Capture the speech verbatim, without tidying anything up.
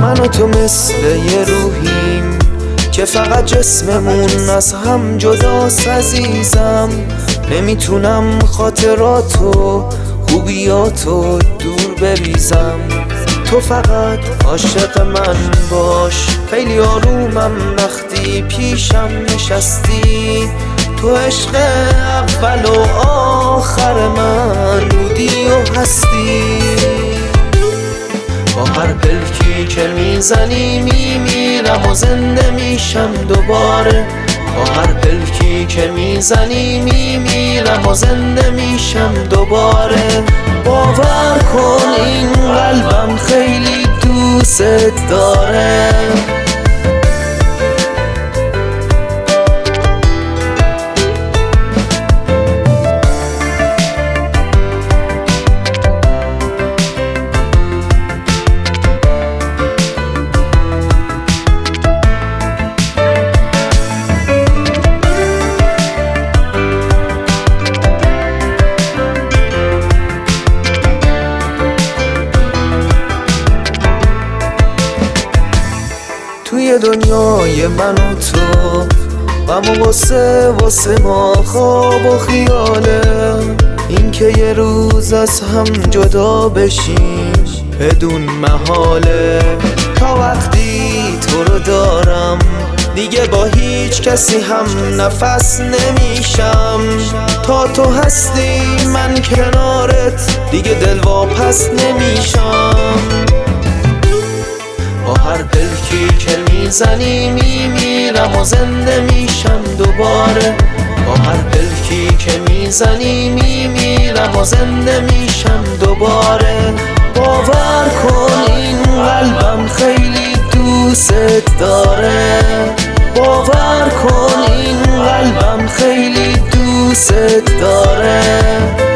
من و تو مثل یه روحیم که فقط جسممون از هم جداست عزیزم. نمیتونم خاطراتو خوبیاتو دور بریزم. تو فقط عاشق من باش، خیلی آرومم وقتی پیشم نشستی. تو عشق اول و آخر من بودی و هستی. با هر پلکی که میزنی میمیرم و زنده میشم دوباره. با هر پلکی که میزنی میمیرم و زنده میشم دوباره. باور کن این قلبم خیلی دوست داره. توی دنیای من و تو غم و غصه واسه ما خواب و خیاله. این که یه روز از هم جدا بشیم بدون محاله. تا وقتی تو رو دارم دیگه با هیچ کسی هم نفس نمیشم. تا تو هستی من کنارت دیگه دل واپس نمیشم. با هر پلکی که میزنی میمیرم و زنده میشم دوباره. با هر پلکی که میزنی میمیرم و زنده میشم دوباره. باور کن این قلبم خیلی دوست داره. باور کن این قلبم خیلی دوست داره.